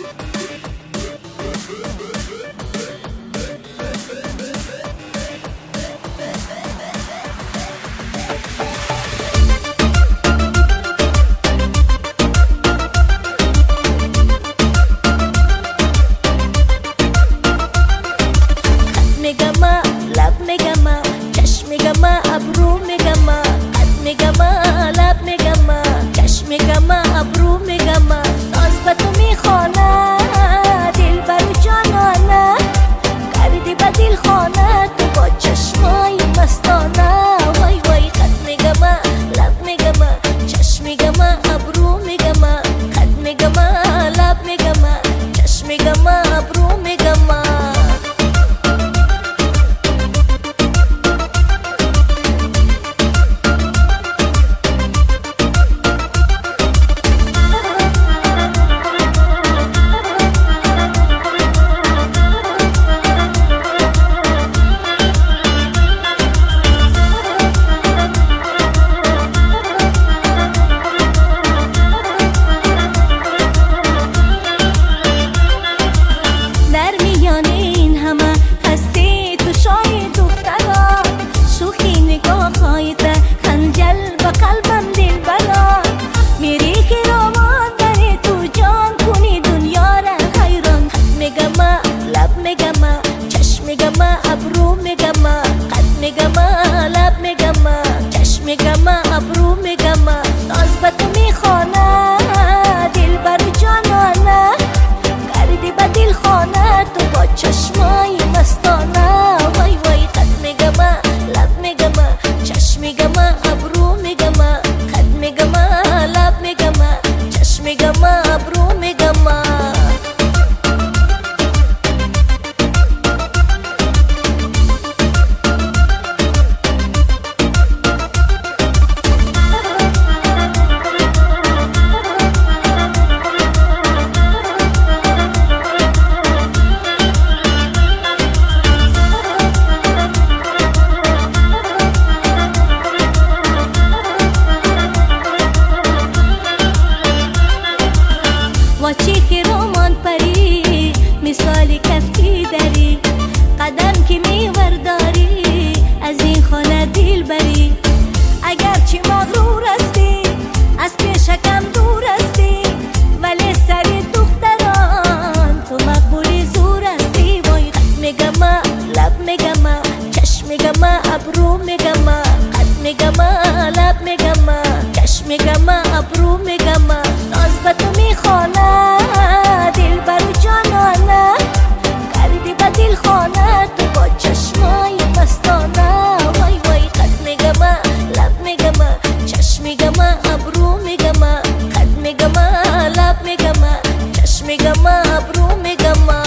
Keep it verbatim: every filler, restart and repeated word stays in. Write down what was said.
میگم لب میگم چشم میگم ابرو میگم قد میگم لب میگم چشم میگم ابرو میگم ناز به تو میخوانه دل برو جانانه کردی به دل خانه تو با چشمای مستانه وای وای قد میگم لب میگم چشم میگم ابرو میگم قد میگم لب میگم چشم میگم ابرو میگم ابرو میگم قد میگم لب میگم چشم میگم ابرو میگم ناز به تو میخوانه دل برو جانانه کردی به دل خانه تو با چشمای مستانه وای وای قد میگم لب میگم چشم میگم ابرو میگم قد میگم لب میگم چشم میگم ابرو میگم واچی که رومان پری مثالی کفکی داری قدم که میورداری از این خانه دل بری اگرچه مغرور هستی از پیشکم دور هستی ولی سر دختران تو مقبولی زور هستی وای قد میگم لب میگم چشم میگم ابرو میگم قد میگم لب میگم چشم میگم ابرو میگم ناز به تو میخوانه دل برو جانانه کردی به دل خانه تو با چشمای مستانه وای وای قد میگم لب میگم چشم میگم ابرو میگم قد میگم لب میگم چشم میگم ابرو میگم